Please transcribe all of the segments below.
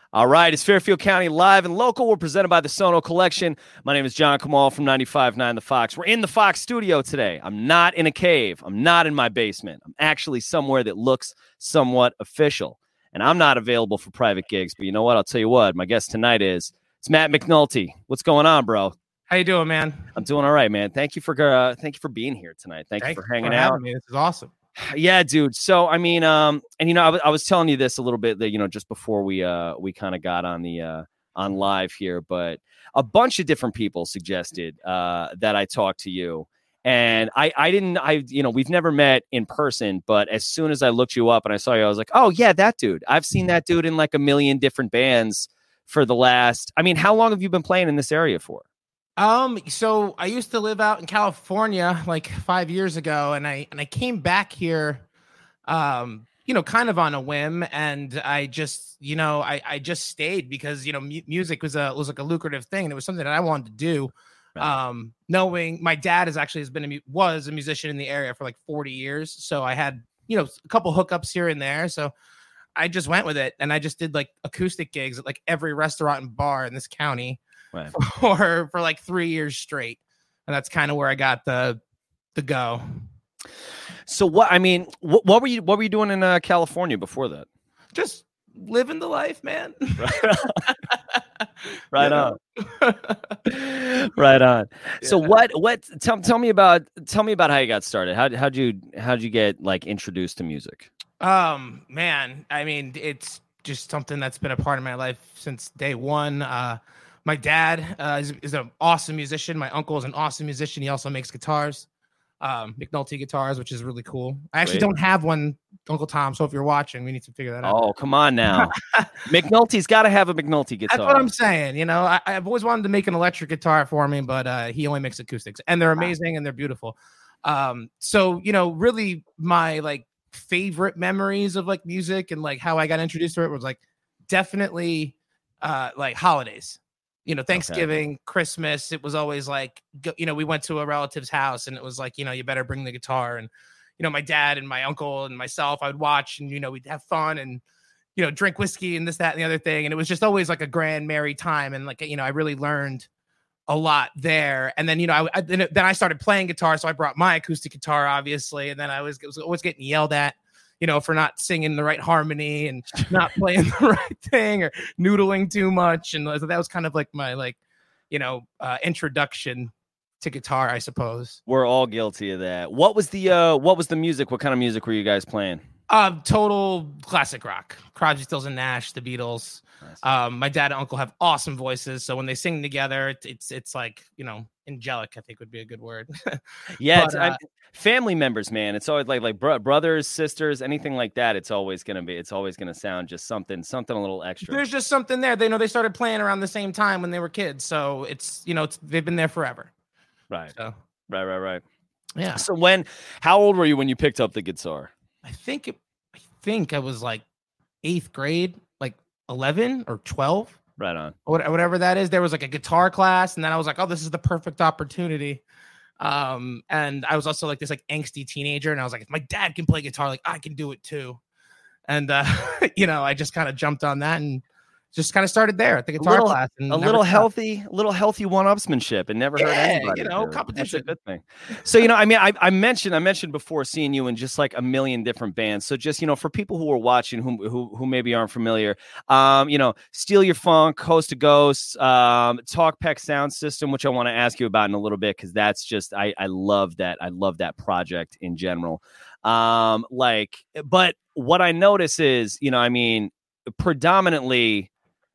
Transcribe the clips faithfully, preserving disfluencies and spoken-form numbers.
All right, it's Fairfield County Live and Local. We're presented by the Sono Collection. My name is John Kamal from ninety-five point nine The Fox. We're in the Fox studio today. I'm not in a cave. I'm not in my basement. I'm actually somewhere that looks somewhat official. And I'm not available for private gigs. But you know what? I'll tell you what. My guest tonight is, it's Matt McNulty. What's going on, bro? How you doing, man? I'm doing all right, man. Thank you for uh, thank you for being here tonight. Thank Thanks you for hanging for out. Me. This is awesome. Yeah, dude. So, I mean, um, and you know, I, w- I was telling you this a little bit that, you know, just before we, uh, we kind of got on the, uh, on live here, but a bunch of different people suggested, uh, that I talk to you, and I, I didn't, I, you know, we've never met in person, but as soon as I looked you up and I saw you, I was like, oh yeah, that dude. I've seen that dude in like a million different bands for the last, I mean, how long have you been playing in this area for? Um, so I used to live out in California like five years ago, and I and I came back here, um, you know, kind of on a whim, and I just, you know, I I just stayed because you know mu- music was a was like a lucrative thing, and it was something that I wanted to do. Right. Um, knowing my dad is actually has been a mu- was a musician in the area for like forty years, so I had you know a couple hookups here and there, so I just went with it, and I just did like acoustic gigs at like every restaurant and bar in this county. Right. For for like three years straight, and that's kind of where I got the the go. So what? I mean, what, what were you what were you doing in uh, California before that? Just living the life, man. Right on. Right on. Yeah. So what? What? Tell tell me about tell me about how you got started. How how'd you how'd you get like introduced to music? Um, man, I mean, it's just something that's been a part of my life since day one. Uh. My dad uh, is, is an awesome musician. My uncle is an awesome musician. He also makes guitars, um, McNulty guitars, which is really cool. I actually Great. don't have one, Uncle Tom. So if you're watching, we need to figure that out. Oh, come on now. McNulty's got to have a McNulty guitar. That's what I'm saying. You know, I, I've always wanted to make an electric guitar for me, but uh, he only makes acoustics, and they're amazing wow. and they're beautiful. Um, so, you know, really my like favorite memories of like music and like how I got introduced to it was like definitely uh, like holidays. You know, Thanksgiving, okay. Christmas, it was always like, you know, we went to a relative's house and it was like, you know, you better bring the guitar. And, you know, my dad and my uncle and myself, I would watch and, you know, we'd have fun and, you know, drink whiskey and this, that, and the other thing. And it was just always like a grand, merry time. And like, you know, I really learned a lot there. And then, you know, I, I then, then I started playing guitar. So I brought my acoustic guitar, obviously. And then I was, was always getting yelled at, you know, for not singing the right harmony and not playing the right thing or noodling too much. And so that was kind of like my, like, you know, uh, introduction to guitar, I suppose. We're all guilty of that. What was the, uh, what was the music? What kind of music were you guys playing? Uh, total classic rock. Crosby, Stills and Nash, the Beatles. Nice. Um, my dad and uncle have awesome voices. So when they sing together, it's, it's, it's like, you know, angelic, I think would be a good word. Yeah. But, it's, uh, I, family members, man. It's always like, like bro- brothers, sisters, anything like that. It's always going to be, it's always going to sound just something, something a little extra. There's just something there. They know they started playing around the same time when they were kids. So it's, you know, it's, they've been there forever. Right. So. Right, right, right. Yeah. So when, how old were you when you picked up the guitar? I think it, I think I was like eighth grade, like eleven or twelve. Right on. Or whatever that is. There was like a guitar class, and then I was like, oh, this is the perfect opportunity. Um, and I was also like this like angsty teenager, and I was like, if my dad can play guitar, like I can do it too. And uh, you know, I just kind of jumped on that and just kind of started there at the guitar little, class. And a little stopped. healthy, a little healthy one-upsmanship, and never yeah, hurt anybody. You know, competition. That's a good thing. So, you know, I mean, I, I mentioned, I mentioned before seeing you in just like a million different bands. So, just you know, for people who are watching, who who who maybe aren't familiar, um, you know, Steal Your Funk, Coast to Ghosts, um, Talk Peck Sound System, which I want to ask you about in a little bit because that's just I I love that I love that project in general. Um, like, but what I notice is, you know, I mean, predominantly.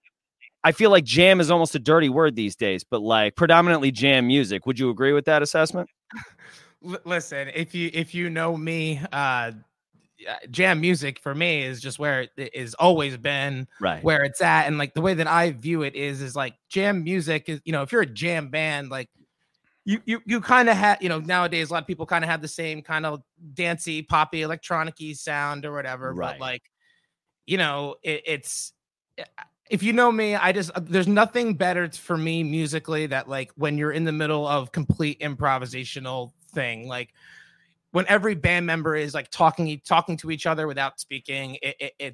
I feel like jam is almost a dirty word these days, but like predominantly jam music. Would you agree with that assessment? L- listen, if you if you know me, uh, jam music for me is just where it is always been, right? Where it's at, and like the way that I view it is is like jam music is, you know, if you're a jam band, like you you you kind of have, you know, nowadays a lot of people kind of have the same kind of dancey, poppy, electronic-y sound or whatever, right. But like, you know, it, it's. If you know me, I just, there's nothing better for me musically that like when you're in the middle of complete improvisational thing, like when every band member is like talking, talking to each other without speaking, it, it, it's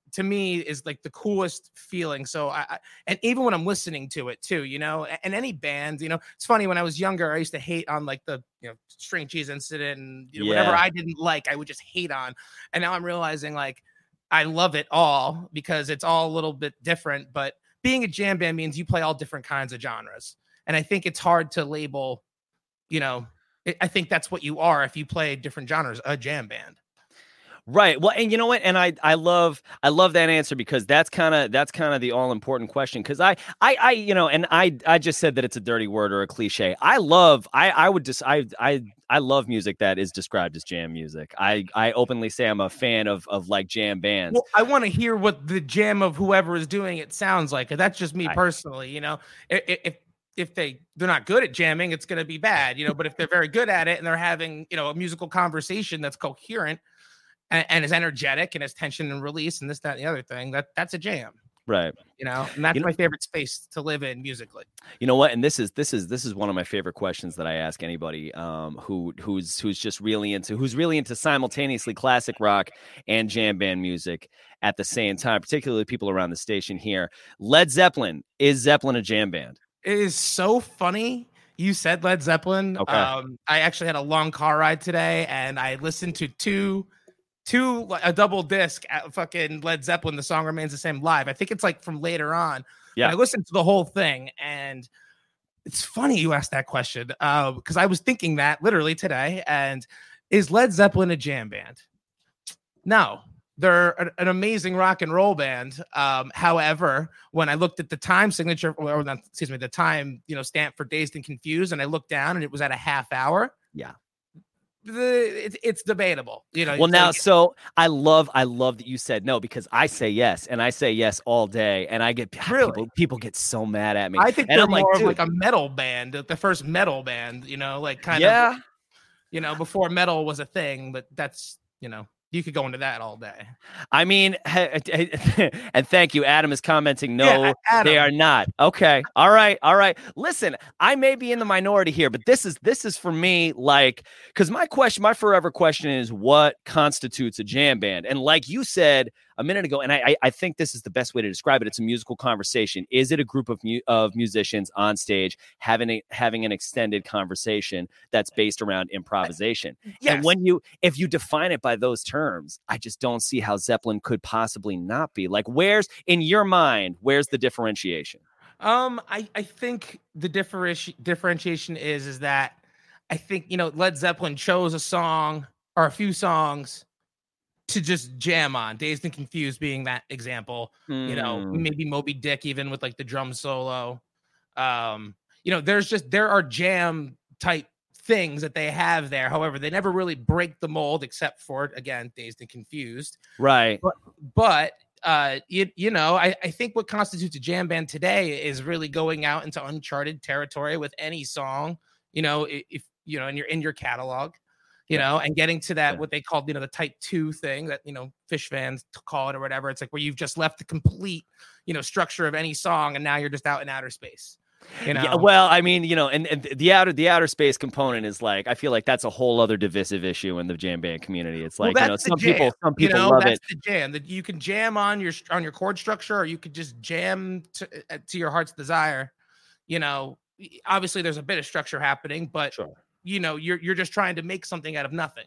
to me is like the coolest feeling. So I, I and even when I'm listening to it too, you know, and any band, you know, it's funny when I was younger, I used to hate on like the, you know, String Cheese Incident and you know, Yeah. whatever I didn't like, I would just hate on. And now I'm realizing like I love it all because it's all a little bit different. But being a jam band means you play all different kinds of genres. And I think it's hard to label, you know, it, I think that's what you are if you play different genres, a jam band. Right. Well, and you know what? And I, I love, I love that answer because that's kind of, that's kind of the all important question. Cause I, I, I, you know, and I, I just said that it's a dirty word or a cliche. I love, I, I would just, I, I, I love music that is described as jam music. I, I openly say I'm a fan of, of like jam bands. Well, I want to hear what the jam of whoever is doing it sounds like. That's just me I, personally, you know, if, if, if they, they're not good at jamming, it's going to be bad, you know, but if they're very good at it and they're having, you know, a musical conversation that's coherent, And, and is energetic and has tension and release and this, that, and the other thing, that that's a jam. Right. You know, and that's you know, my favorite space to live in musically. You know what? And this is this is this is one of my favorite questions that I ask anybody um, who who's who's just really into who's really into simultaneously classic rock and jam band music at the same time, particularly people around the station here. Led Zeppelin, is Zeppelin a jam band? It is so funny. You said Led Zeppelin. Okay. Um, I actually had a long car ride today and I listened to two Two a double disc at fucking Led Zeppelin. The song remains the same live. I think it's like from later on. Yeah, but I listened to the whole thing, and it's funny you asked that question because uh, I was thinking that literally today. And is Led Zeppelin a jam band? No, they're an, an amazing rock and roll band. Um, however, when I looked at the time signature, or not, excuse me, the time you know stamp for Dazed and Confused, and I looked down, and it was at a half hour. Yeah. The, it, it's debatable, you know. Well, now, like, so I love, I love that you said no because I say yes, and I say yes all day, and I get really? people, people get so mad at me. I think and they're I'm more like, of like a metal band, the first metal band, you know, like kind yeah. of, you know, before metal was a thing. But that's, you know, you could go into that all day. I mean, and thank you. Adam is commenting. No, yeah, Adam. They are not. Okay. All right. All right. Listen, I may be in the minority here, but this is, this is for me, like, because my question, my forever question is what constitutes a jam band? And like you said a minute ago, and I, I think this is the best way to describe it. It's a musical conversation. Is it a group of mu- of musicians on stage having a, having an extended conversation that's based around improvisation? Yes. And when you, if you define it by those terms, I just don't see how Zeppelin could possibly not be. Like, where's in your mind, where's the differentiation? Um, I, I think the differenti- differentiation is, is that I think, you know, Led Zeppelin chose a song or a few songs to just jam on, Dazed and Confused being that example. Mm. You know, maybe Moby Dick even with like the drum solo. Um, you know, there's just there are jam type things that they have there. However, they never really break the mold except for, again, Dazed and Confused. Right. But, but uh, you, you know, I, I think what constitutes a jam band today is really going out into uncharted territory with any song, you know, if, you know, and you're in your catalog. You know, and getting to that, yeah. what they call, you know, the type two thing that, you know, Fish fans call it or whatever. It's like where you've just left the complete, you know, structure of any song. And now you're just out in outer space. You know? Yeah, well, I mean, you know, and, and the outer the outer space component is like, I feel like that's a whole other divisive issue in the jam band community. It's like, well, you know, some jam. people, some people you know, love that's it. The jam that you can jam on your on your chord structure, or you could just jam to, to your heart's desire. You know, obviously there's a bit of structure happening, but sure. you know, you're you're just trying to make something out of nothing.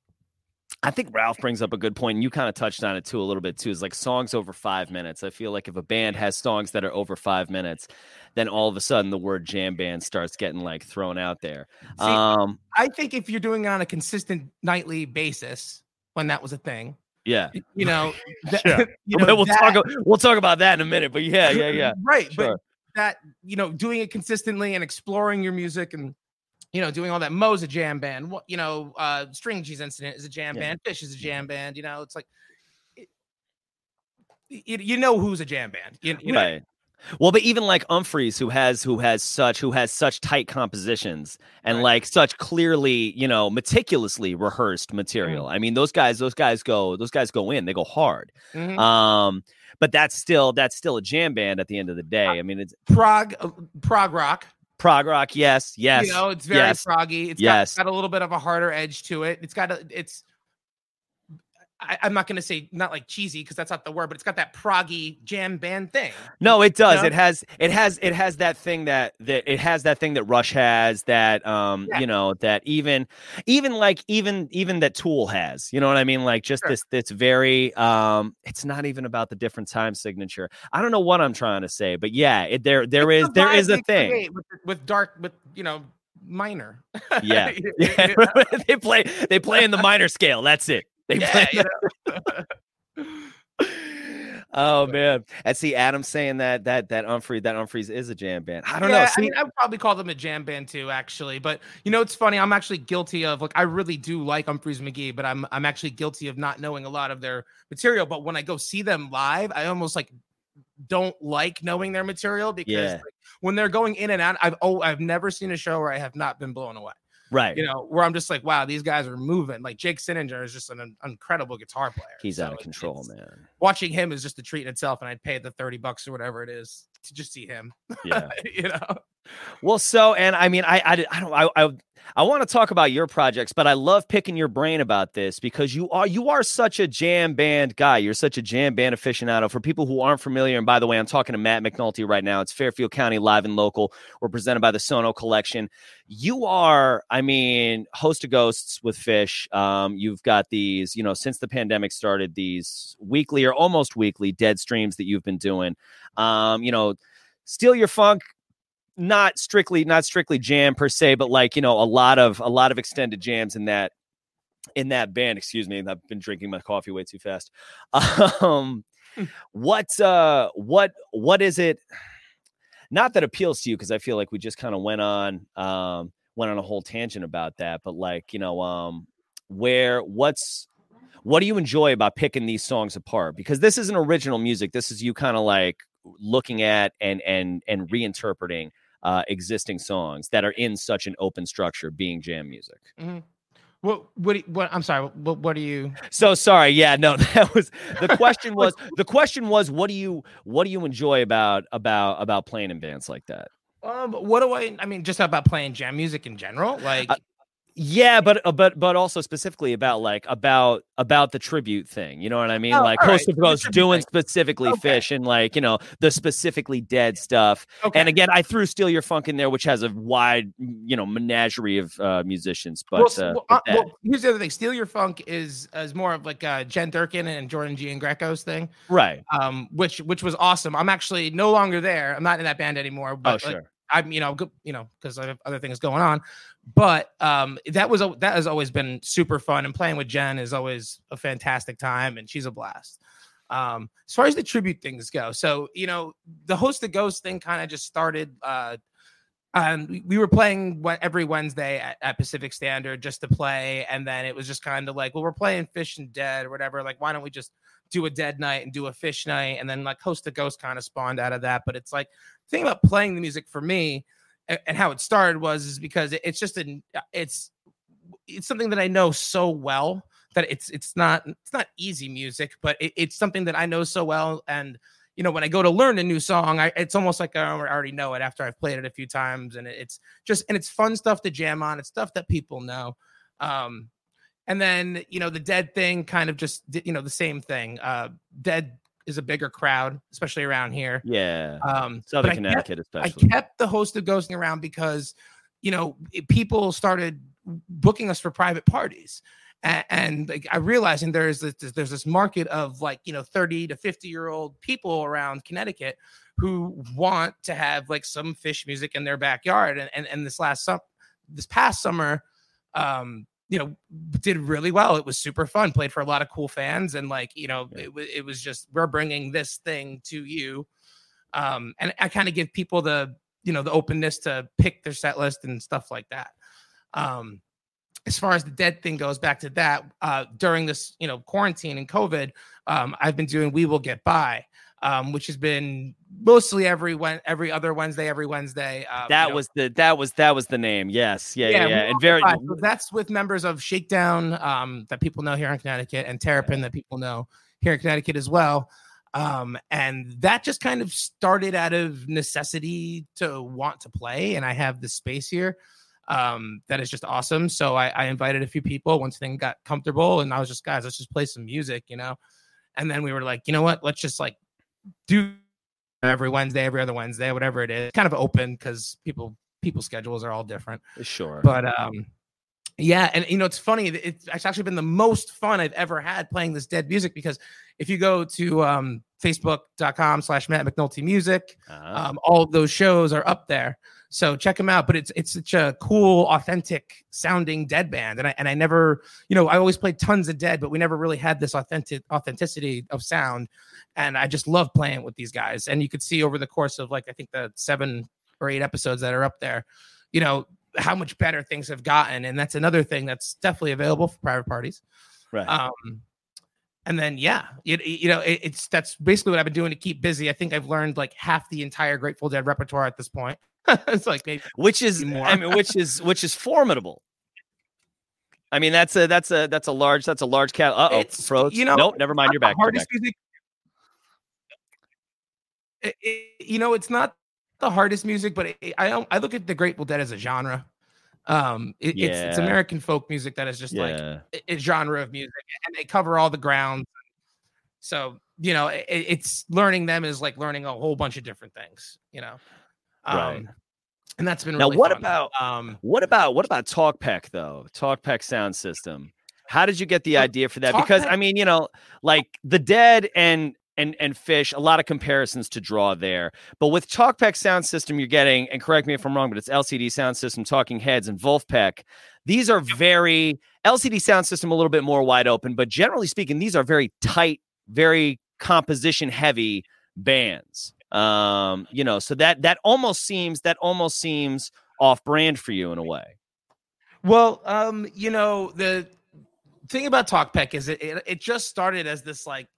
I think Ralph brings up a good point, and you kind of touched on it too a little bit too. Is like songs over five minutes. I feel like if a band has songs that are over five minutes, then all of a sudden the word jam band starts getting like thrown out there. See, um, I think if you're doing it on a consistent nightly basis, when that was a thing, yeah, you know, that, sure. you know we'll that, talk we'll talk about that in a minute. But yeah, yeah, yeah, right. Sure. But that, you know, doing it consistently and exploring your music and, you know, doing all that. Mo's a jam band. What, you know, uh, String Cheese Incident is a jam yeah. band. Fish is a jam band. You know, it's like, it, it, you know, who's a jam band. You, you know? Right. Well, but even like Humphreys, who has who has such who has such tight compositions and right. like such clearly, you know, meticulously rehearsed material. Mm-hmm. I mean, those guys, those guys go, those guys go in, they go hard. Mm-hmm. Um, but that's still that's still a jam band at the end of the day. I mean, it's prog uh, prog rock. Prog rock, yes, yes. You know, it's very yes. proggy. It's yes. got, got a little bit of a harder edge to it. It's got a, it's, I, I'm not going to say not like cheesy because that's not the word, but it's got that proggy jam band thing. No, it does. You know? It has, it has, it has that thing that, that it has that thing that Rush has that, um, Yeah. you know, that even, even like, even, even that Tool has, you know what I mean? Like just Sure. this, it's very, um, it's not even about the different time signature. I don't know what I'm trying to say, but yeah, it, there, there It's is, the there vibe is a they thing. create with, with dark, with, you know, minor. Yeah. Yeah. they play, they play in the minor scale. That's it. They Yeah, play. you know? Oh man, and see Adam saying that that that Umphrey that Umphreys is a jam band. I don't yeah, know. See, I mean, I would probably call them a jam band too, actually. But you know, it's funny. I'm actually guilty of like I really do like Umphreys McGee, but I'm I'm actually guilty of not knowing a lot of their material. But when I go see them live, I almost like don't like knowing their material because Yeah. like, when they're going in and out, I've oh I've never seen a show where I have not been blown away. right. You know, where I'm just like, wow, these guys are moving. Like Jake Sininger is just an, an incredible guitar player. He's So out of it- control, it's- man. Watching him is just a treat in itself, and I'd pay the thirty bucks or whatever it is to just see him. Yeah. You know. Well, so and I mean, I I, I don't I I, I want to talk about your projects, but I love picking your brain about this because you are you are such a jam band guy. You're such a jam band aficionado. For people who aren't familiar, and by the way, I'm talking to Matt McNulty right now. It's Fairfield County Live and Local. We're presented by the Sono Collection. You are, I mean, host of Ghosts with Fish. Um, you've got these, you know, since the pandemic started, these weekly or almost weekly dead streams that you've been doing. Um, you know, Steal Your Funk. Not strictly, not strictly jam per se, but like, you know, a lot of, a lot of extended jams in that, in that band, excuse me. I've been drinking my coffee way too fast. Um, what, uh, what, what is it? Not that appeals to you. Cause I feel like we just kind of went on, um, went on a whole tangent about that, but like, you know, um, where, what's, what do you enjoy about picking these songs apart? Because this isn't original music. This is you kind of like looking at and, and, and reinterpreting uh existing songs that are in such an open structure being jam music. Mm-hmm. What, what, do you- what, I'm sorry. What, what do you, So sorry. Yeah, no, that was, the question was, the question was, what do you, what do you enjoy about, about, about playing in bands like that? um, what do I, I mean, just about playing jam music in general? Like, Uh, Yeah, but uh, but but also specifically about like about about the tribute thing. You know what I mean? Oh, like all right. Coast of So the Ghosts tribute doing thing. specifically Okay. Fish and like, you know, the specifically dead stuff. okay. And again, I threw Steal Your Funk in there, which has a wide, you know, menagerie of uh, musicians. But, well, uh, so- well, but uh, that- well, here's the other thing. Steal Your Funk is is more of like uh, Jen Durkin and Jordan Giangreco's thing, right. um, which which was awesome. I'm actually no longer there. I'm not in that band anymore. But Oh, like, sure. I'm, you know, go, you know, because I have other things going on. But um, that was a, that has always been super fun, and playing with Jen is always a fantastic time, and she's a blast. Um, as far as the tribute things go, so you know, the Host of Ghosts thing kind of just started. Uh, um, we, we were playing what, every Wednesday at, at Pacific Standard just to play, and then it was just kind of like, well, we're playing Fish and Dead or whatever. Like, why don't we just do a Dead night and do a Fish night? And then like Host of Ghosts kind of spawned out of that. But it's like the thing about playing the music for me and, and how it started was is because it, it's just an it's it's something that I know so well that it's it's not it's not easy music, but it, it's something that I know so well. And you know, when I go to learn a new song, I, it's almost like I already know it after I've played it a few times, and it's just and it's fun stuff to jam on. It's stuff that people know. Um, and then you know, the Dead thing kind of just you know the same thing. Uh, Dead is a bigger crowd, especially around here. Yeah. Um, Southern but I Connecticut, kept, especially. I kept the Host of Ghosting around because you know it, people started booking us for private parties. And, and like, I realized, and there's this, there's this market of like, you know, thirty to fifty year old people around Connecticut who want to have like some Fish music in their backyard. And, and, and this last summer, this past summer, um, you know, did really well. It was super fun, played for a lot of cool fans. And like, you know, Yeah. it, it was just, we're bringing this thing to you. Um, and I kind of give people the, you know, the openness to pick their set list and stuff like that. Um, As far as the Dead thing goes, back to that, uh, during this, you know, quarantine and COVID, um, I've been doing We Will Get By, um, which has been mostly every when every other Wednesday, every Wednesday. Um, That you know, was the that was that was the name. Yes. Yeah. Yeah. We yeah. Will And Get very By. So that's with members of Shakedown um, that people know here in Connecticut, and Terrapin that people know here in Connecticut as well. Um, and that just kind of started out of necessity to want to play, and I have the space here. Um, that is just awesome. So I, I invited a few people once things got comfortable, and I was just, guys, let's just play some music, you know? And then we were like, you know what? Let's just like do every Wednesday, every other Wednesday, whatever it is. Kind of open because people people's schedules are all different. Sure. But um, yeah, and you know, it's funny. It's actually been the most fun I've ever had playing this dead music, because if you go to um, facebook.com slash Matt McNulty Music, uh-huh. um, all of those shows are up there. So check them out. But it's it's such a cool, authentic sounding dead band. And I and I never, you know, I always played tons of dead, but we never really had this authentic authenticity of sound. And I just love playing with these guys. And you could see over the course of like, I think the seven or eight episodes that are up there, you know, how much better things have gotten. And that's another thing that's definitely available for private parties. Right. Um, and then, yeah, it, you know, it, it's, that's basically what I've been doing to keep busy. I think I've learned like half the entire Grateful Dead repertoire at this point. It's like, maybe which is, more. I mean, which is, which is formidable. I mean, that's a, that's a, that's a large, that's a large cat. Uh-oh, froze. You know, nope, never mind. You're back. Hardest You're back. music. It, it, you know, it's not the hardest music, but it, I don't, I look at the Grateful Dead as a genre. Um, it, yeah. it's it's American folk music that is just yeah. like a, a genre of music, and they cover all the ground. So you know, it, it's learning them is like learning a whole bunch of different things. You know, um, right. And that's been now. Really what fun. about um, what about what about TalkPeck though? TalkPeck sound system. How did you get the well, idea for that? TalkPeck- Because I mean, you know, like the Dead and and and Fish, a lot of comparisons to draw there. But with TalkPeck sound system, you're getting, and correct me if I'm wrong, but it's L C D sound system, Talking Heads, and Wolfpack. These are very L C D sound system, a little bit more wide open, but generally speaking, these are very tight, very composition heavy bands. Um, you know, so that that almost seems that almost seems off brand for you in a way. Well, um, you know, the thing about TalkPeck is it, it it just started as this like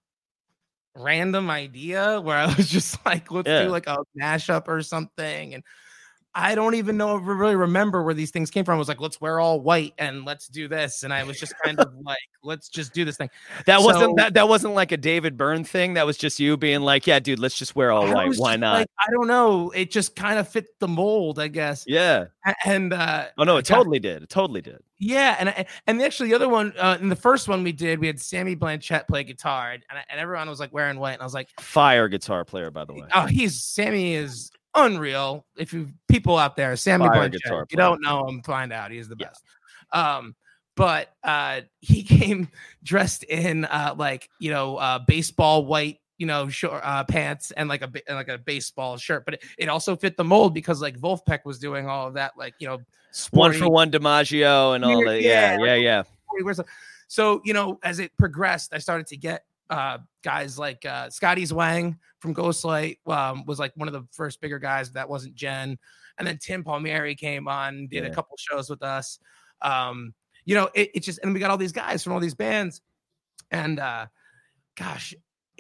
random idea where I was just like, let's yeah. do like a mashup or something. And I don't even know if I really remember where these things came from. I was like, let's wear all white and let's do this. And I was just kind of like, let's just do this thing. That so, wasn't that that wasn't like a David Byrne thing. That was just you being like, yeah, dude, let's just wear all I white. Why not? Like, I don't know. It just kind of fit the mold, I guess. Yeah. And uh oh no, it got, totally did. It totally did. Yeah, and and actually the other one, uh, in the first one we did, we had Sammy Blanchett play guitar, and, and everyone was like wearing white, and I was like, fire guitar player, by the way. Oh, he's Sammy is unreal. If you people out there, Sammy fire Blanchett, you don't know him, find out. He's the best. Yeah. Um, but uh, he came dressed in uh, like you know uh, baseball white. You know, short uh, pants and like a like a baseball shirt, but it, it also fit the mold because like Wolfpack was doing all of that, like you know, sporty, one for one DiMaggio and all that. Yeah, yeah, yeah. yeah. So you know, as it progressed, I started to get uh, guys like uh, Scotty Zwang from Ghostlight um, was like one of the first bigger guys. That wasn't Jen, and then Tim Palmieri came on, did yeah. a couple shows with us. Um, you know, it, it just and we got all these guys from all these bands, and uh, gosh.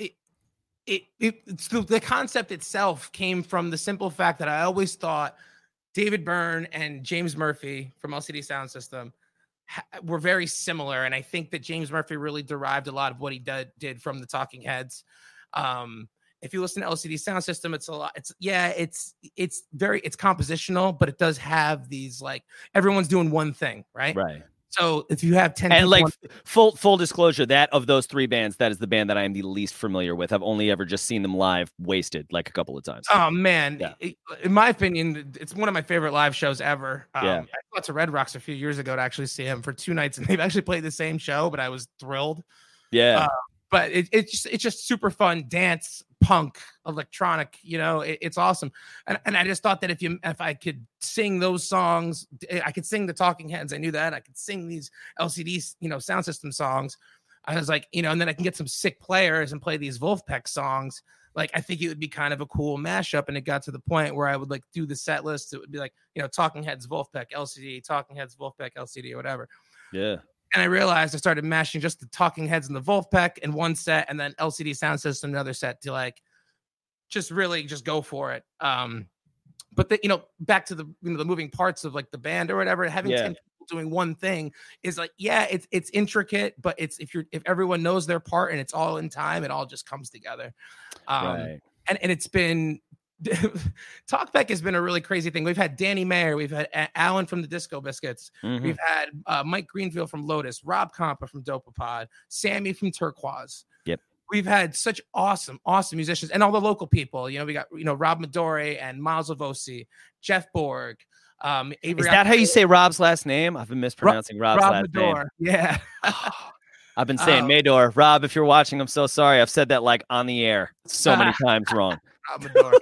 It, it it's the, the concept itself came from the simple fact that I always thought David Byrne and James Murphy from L C D Sound System ha- were very similar, and I think that James Murphy really derived a lot of what he did did from the Talking Heads. Um, if you listen to L C D Sound System, it's a lot. It's yeah, it's it's very it's compositional, but it does have these like everyone's doing one thing, right? Right. So if you have ten, and like on- full full disclosure, that of those three bands, that is the band that I am the least familiar with. I've only ever just seen them live, wasted like a couple of times. Oh man, yeah. it, in my opinion, it's one of my favorite live shows ever. Um, yeah. I went to Red Rocks a few years ago to actually see him for two nights, and they've actually played the same show, but I was thrilled. Yeah. Uh, but it, it's just it's just super fun dance, punk, electronic. You know, it, it's awesome. And and I just thought that if you if I could sing those songs, I could sing the Talking Heads. I knew that I could sing these L C D, you know, sound system songs. I was like, you know, and then I can get some sick players and play these Wolfpack songs. Like, I think it would be kind of a cool mashup. And it got to the point where I would like do the set list. It would be like, you know, Talking Heads, Wolfpack, L C D, Talking Heads, Wolfpack, L C D, or whatever. Yeah. And I realized I started mashing just the Talking Heads and the Wolfpack in one set, and then L C D Sound System another set to like just really just go for it. Um, but the, you know, back to the you know the moving parts of like the band or whatever, having yeah. ten people doing one thing is like, yeah, it's it's intricate, but it's if you're if everyone knows their part and it's all in time, it all just comes together. Um, right. and and it's been Talkback has been a really crazy thing. We've had Danny Mayer, we've had A- Alan from the Disco Biscuits, Mhm. we've had uh, Mike Greenfield from Lotus, Rob Compa from Dopapod, Sammy from Turquoise. Yep. We've had such awesome, awesome musicians, and all the local people. You know, we got you know Rob Midori and Miles Avosi, Jeff Borg. Um, Avery Is that how you say Rob's last name? I've been mispronouncing Rob's Rob last Midor. name. Yeah. I've been saying Um, Mador. Rob, if you're watching, I'm so sorry. I've said that like on the air so many times wrong. Rob Midor.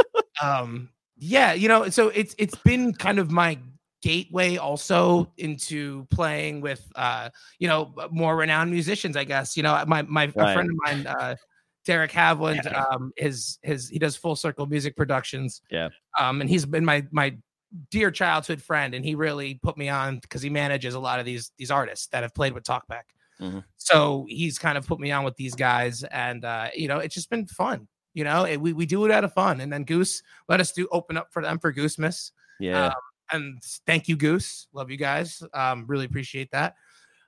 um, yeah, you know, so it's it's been kind of my gateway also into playing with uh, you know, more renowned musicians, I guess. You know, my my Right. a friend of mine, uh, Derek Havland, um, his his he does Full Circle Music Productions. Yeah. Um, and he's been my my dear childhood friend, and he really put me on because he manages a lot of these these artists that have played with Talkback. Mhm. So he's kind of put me on with these guys, and uh, you know, it's just been fun. You know, it, we we do it out of fun, and then Goose let us do open up for them for Goosemas. Yeah. Um, and thank you, Goose. Love you guys. Um, really appreciate that.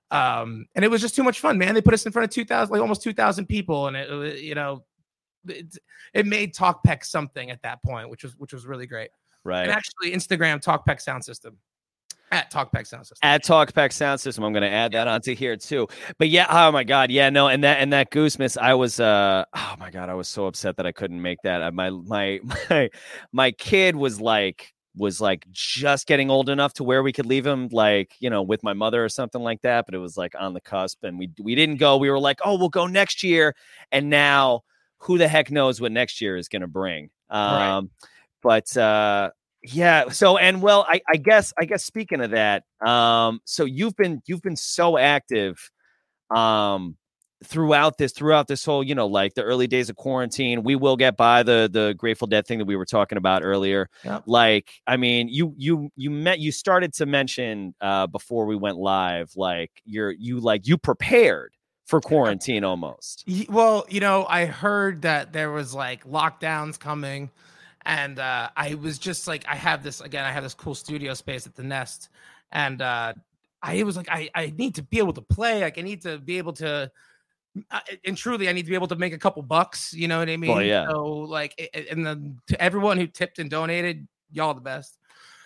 Um, and it was just too much fun, man. They put us in front of two thousand, like almost two thousand people, and it, it you know, it, it made Talkback something at that point, which was which was really great. Right. And actually, Instagram Talkback Sound System. At Talkback Sound System. At Talkback Sound System. I'm going to add that onto here too. But yeah, oh my God. Yeah, no. And that, and that Goosemas, I was, uh, oh my God, I was so upset that I couldn't make that. Uh, My, my, my, my kid was like, was like just getting old enough to where we could leave him, like, you know, with my mother or something like that. But it was like on the cusp, and we, we didn't go. We were like, oh, we'll go next year. And now who the heck knows what next year is going to bring. Um, Right. but, uh, yeah. So, and well, I, I guess, I guess speaking of that, um, so you've been, you've been so active, um, throughout this, throughout this whole, you know, like the early days of quarantine. We will get by the, the Grateful Dead thing that we were talking about earlier. Yep. Like, I mean, you, you, you met, you started to mention, uh, before we went live, like you're, you, like you prepared for quarantine almost. Well, you know, I heard that there was like lockdowns coming. And uh, I was just like, I have this, again, I have this cool studio space at the Nest. And uh, I was like, I, I need to be able to play. Like, I need to be able to, uh, and truly, I need to be able to make a couple bucks. You know what I mean? Well, yeah. So, like, and then to everyone who tipped and donated, y'all the best.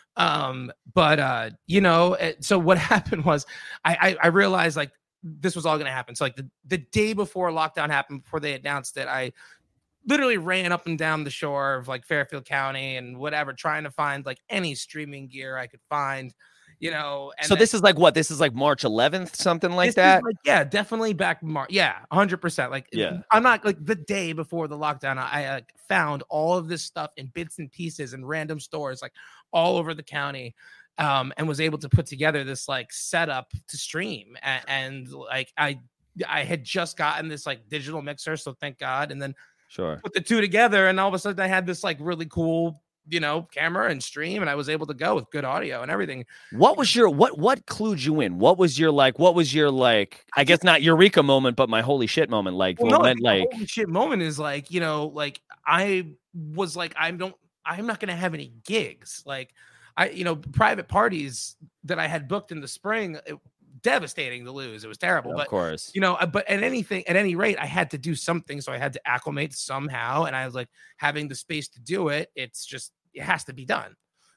Um, but, uh, you know, so what happened was I, I, I realized, like, this was all going to happen. So, like, the, the day before lockdown happened, before they announced it, I literally ran up and down the shore of like Fairfield County and whatever, trying to find like any streaming gear I could find, you know. And so then, this is like what? This is like March eleventh, something like this that. is like, yeah, definitely back March. Yeah, one hundred percent. Like, Yeah. I'm not like the day before the lockdown. I, I like, found all of this stuff in bits and pieces in random stores, like all over the county. Um, and was able to put together this like setup to stream. And, and like I, I had just gotten this like digital mixer, so thank God. And then Sure. put the two together, and all of a sudden I had this like really cool, you know, camera and stream, and I was able to go with good audio and everything. What was your what what clued you in? What was your like what was your like I guess not eureka moment, but my holy shit moment? Like Well, no, moment, the like holy shit moment is like, you know, like I was like, I don't, I'm not gonna have any gigs. Like I, you know, private parties that I had booked in the spring, it, devastating to lose. It was terrible. of But course. you know, but at anything, at any rate, I had to do something. So I had to acclimate somehow. And I was like, having the space to do it, it's just, it has to be done.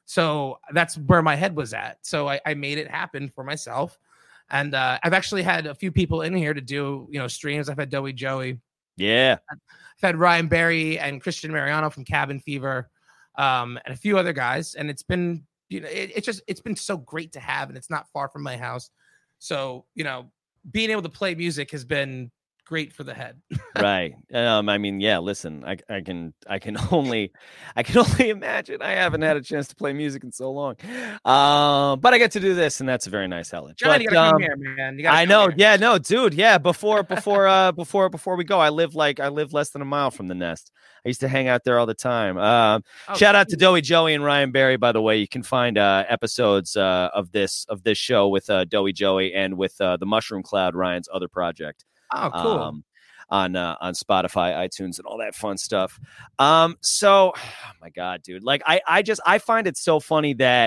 So that's where my head was at. So I, I made it happen for myself. And uh, I've actually had a few people in here to do, you know, streams. I've had Doughy Joey. Yeah. I've had Ryan Berry and Christian Mariano from Cabin Fever, um, and a few other guys. And it's been, you know, it, it's just, it's been so great to have. And it's not far from my house. So, you know, being able to play music has been great for the head. Right. Um, I mean, yeah, listen, I I can I can only I can only imagine. I haven't had a chance to play music in so long. Um, but I get to do this, and that's a very nice holiday. John, But, you gotta um, come here, man. You gotta I come know. here. Yeah, no, dude. Yeah. Before, before, uh, before, before we go, I live like I live less than a mile from the Nest. I used to hang out there all the time. Um, Oh, shout out to Doughy Joey and Ryan Berry, by the way. You can find uh, episodes uh, of this of this show with uh, Doughy Joey and with uh, the Mushroom Cloud, Ryan's other project. Oh, cool. Um, on uh, on Spotify, iTunes, and all that fun stuff. Um, so, oh my God, dude, like I I just I find it so funny that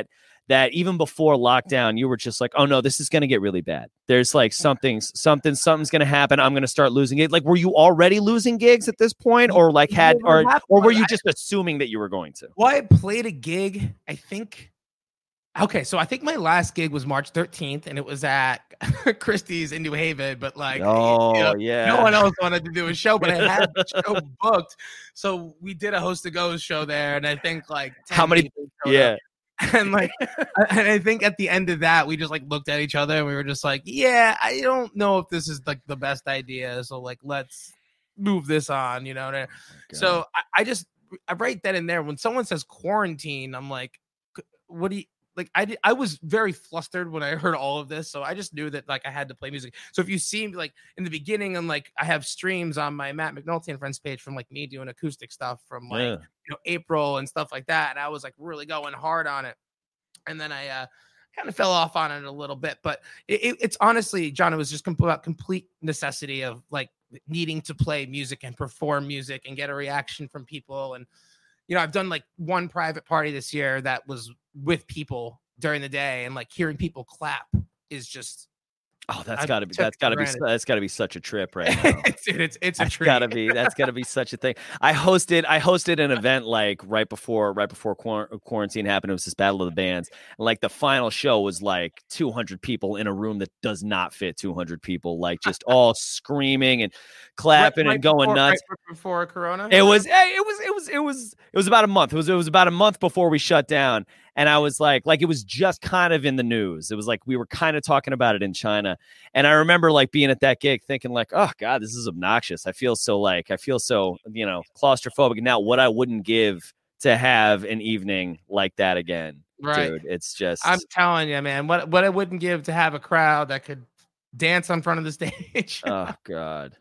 that even before lockdown, you were just like, oh no, this is going to get really bad. There's like something, something, something's going to happen. I'm going to start losing it. Like, were you already losing gigs at this point, or like had, or, or were you just assuming that you were going to? Well, I played a gig, I think. Okay, so I think my last gig was March thirteenth, and it was at Christie's in New Haven. But like, oh you know, yeah, no one else wanted to do a show, but I had the show booked, so we did a Host to Go's show there, and I think like how many? Yeah, up. and like, and I think at the end of that, we just like looked at each other, and we were just like, yeah, I don't know if this is like the best idea, so like let's move this on, you know. Oh, so I, I just I right then and there, when someone says quarantine, I'm like, what do you? Like I did, I was very flustered when I heard all of this, so I just knew that like I had to play music. So if you see me like in the beginning, and like I have streams on my Matt McNulty and Friends page from like me doing acoustic stuff from like yeah. you know April and stuff like that, and I was like really going hard on it, and then I uh, kind of fell off on it a little bit. But it, it, it's honestly, John, it was just about complete necessity of like needing to play music and perform music and get a reaction from people. And you know, I've done like one private party this year that was with people during the day, and like hearing people clap is just oh, that's gotta be that's gotta be that's gotta be such a trip right now. it's, it's it's a that's treat. gotta be that's gotta be such a thing. I hosted I hosted an event like right before right before quarantine happened. It was this Battle of the Bands, and like the final show was like two hundred people in a room that does not fit two hundred people, like just all screaming and clapping right, right and going before, nuts. Right before Corona, it was hey, it was it was it was it was about a month. It was it was about a month before we shut down. And I was like, like, it was just kind of in the news. It was like we were kind of talking about it in China. And I remember like being at that gig thinking like, oh, God, this is obnoxious. I feel so like I feel so, you know, claustrophobic. Now, what I wouldn't give to have an evening like that again. Right. Dude, it's just I'm telling you, man, what, what I wouldn't give to have a crowd that could dance on front of the stage. Oh, God.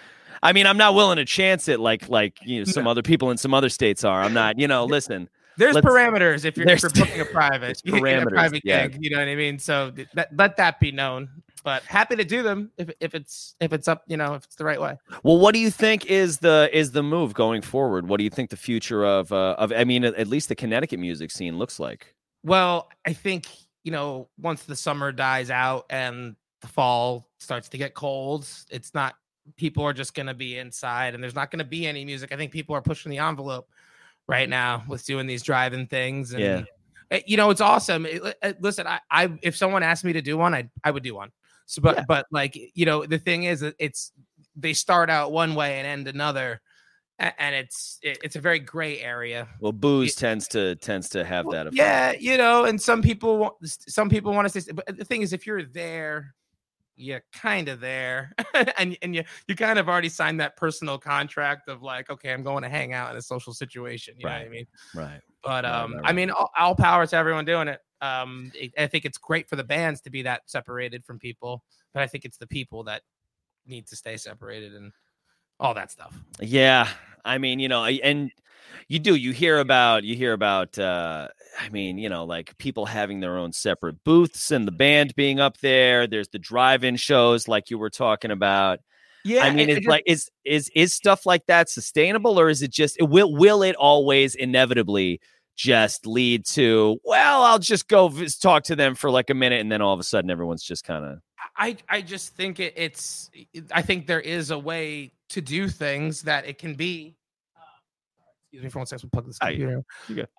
I mean, I'm not willing to chance it like like you know, some no. other people in some other states are. I'm not, you know, listen. There's Let's, parameters if you're, if you're booking a private, parameters, a private yeah. gig, you know what I mean? So that, let that be known. But happy to do them if if it's if it's up, you know, if it's the right way. Well, what do you think is the is the move going forward? What do you think the future of uh, of I mean, at least the Connecticut music scene looks like? Well, I think, you know, once the summer dies out and the fall starts to get cold, it's not people are just going to be inside, and there's not going to be any music. I think people are pushing the envelope right now with doing these driving things. And, yeah. you know, it's awesome. It, listen, I, I, if someone asked me to do one, I, I would do one. So, but, yeah. but like, you know, the thing is, it's, they start out one way and end another, and it's, it, it's a very gray area. Well, booze it, tends to, tends to have that effect. Yeah. You know, and some people want, some people want to say, but the thing is, if you're there, you're kind of there, and and you you kind of already signed that personal contract of like, okay, I'm going to hang out in a social situation. You right. know what I mean? Right. But right, um, right, right. I mean, all, all power to everyone doing it. Um, it, I think it's great for the bands to be that separated from people, but I think it's the people that need to stay separated and all that stuff. Yeah, I mean, you know, and you do you hear about you hear about. Uh, I mean, you know, like people having their own separate booths and the band being up there. There's the drive-in shows like you were talking about. Yeah. I mean, it's just, like, is, is, is stuff like that sustainable, or is it just, it will, will it always inevitably just lead to, well, I'll just go v- talk to them for like a minute. And then all of a sudden everyone's just kind of, I, I just think it, it's, I think there is a way to do things that it can be. Uh, excuse me for one second. Plug this computer. You go.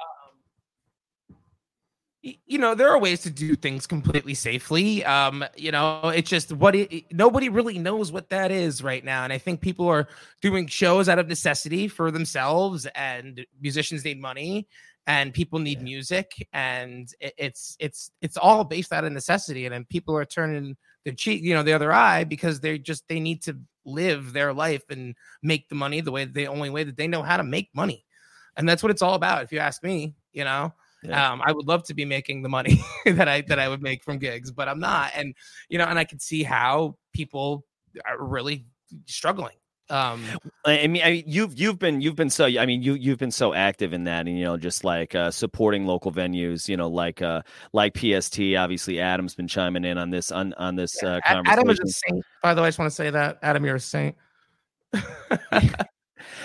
You know, there are ways to do things completely safely. Um, you know, it's just what it, nobody really knows what that is right now. And I think people are doing shows out of necessity for themselves, and musicians need money and people need yeah. music. And it, it's, it's, it's all based out of necessity. And then people are turning their cheek, you know, the other eye, because they just, they need to live their life and make the money the way, the only way that they know how to make money. And that's what it's all about. If you ask me, you know. Yeah. Um, I would love to be making the money that I that I would make from gigs, but I'm not. And you know, and I can see how people are really struggling. Um, I mean, I mean, you've you've been you've been so I mean you you've been so active in that, and you know, just like uh, supporting local venues, you know, like uh, like P S T. Obviously, Adam's been chiming in on this on on this uh, conversation. Adam is a saint, by the way. I just want to say that Adam, you're a saint.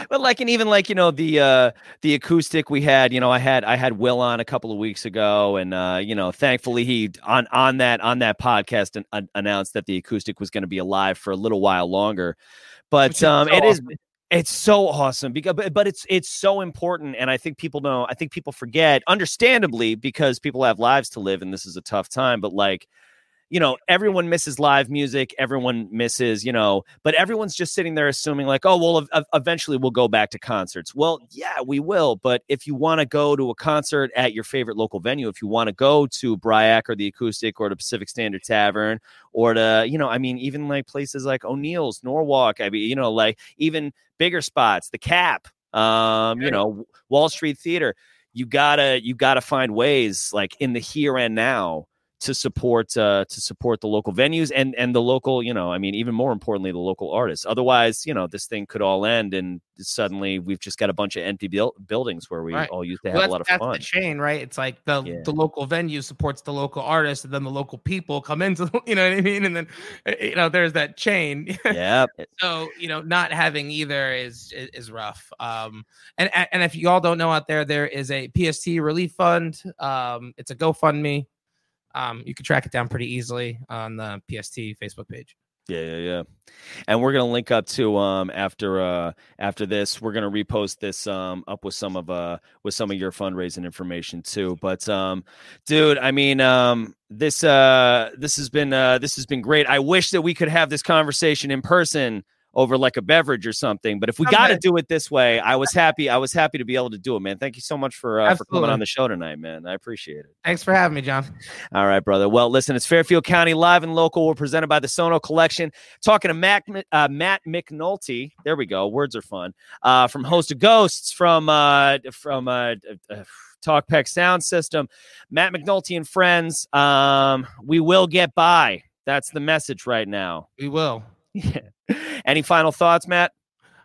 But like, and even like, you know, the uh the acoustic we had, you know, I had I had Will on a couple of weeks ago, and uh, you know, thankfully he on on that on that podcast and, uh, announced that the acoustic was going to be alive for a little while longer. But um, so it awesome. is it's so awesome because but, but it's it's so important, and I think people know. I think people forget, understandably, because people have lives to live, and this is a tough time. But like, you know, everyone misses live music. Everyone misses, you know, but everyone's just sitting there assuming like, oh, well, ev- eventually we'll go back to concerts. Well, yeah, we will. But if you want to go to a concert at your favorite local venue, if you want to go to Bryac or the Acoustic or to Pacific Standard Tavern or to, you know, I mean, even like places like O'Neill's, Norwalk, I mean, you know, like even bigger spots, the Cap, um, you know, Wall Street Theater, you gotta, you gotta find ways like in the here and now to support uh, to support the local venues and and the local, you know, I mean, even more importantly, the local artists. Otherwise, you know, this thing could all end and suddenly we've just got a bunch of empty bu- buildings where we right. all used to have well, a lot of that's fun. The chain, right? It's like the yeah. the local venue supports the local artist, and then the local people come into, you know what I mean? And then, you know, there's that chain. Yeah. So, you know, not having either is is, is rough. Um, and and if you all don't know out there, there is a P S T relief fund. Um, it's a GoFundMe. Um, you can track it down pretty easily on the P S T Facebook page. Yeah, yeah, yeah. And we're gonna link up to um after uh after this. We're gonna repost this um up with some of uh with some of your fundraising information too. But um, dude, I mean um this uh this has been uh this has been great. I wish that we could have this conversation in person over like a beverage or something. But if we got to do it this way, I was happy. I was happy to be able to do it, man. Thank you so much for uh, for coming on the show tonight, man. I appreciate it. Thanks for having me, John. All right, brother. Well, listen, it's Fairfield County Live and Local. We're presented by the Sono Collection. Talking to Matt, uh, Matt McNulty. There we go. Words are fun. Uh, from Host of Ghosts, from uh, from uh, uh, TalkPeck Sound System. Matt McNulty and friends. Um, we will get by. That's the message right now. We will. Yeah. Any final thoughts, Matt?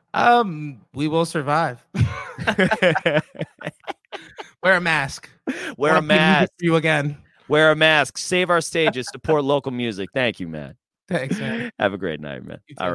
Um, we will survive. Wear a mask. Wear a mask. You again. Wear a mask. Save our stages. Support local music. Thank you, Matt. Thanks, man. Have a great night, man. All right.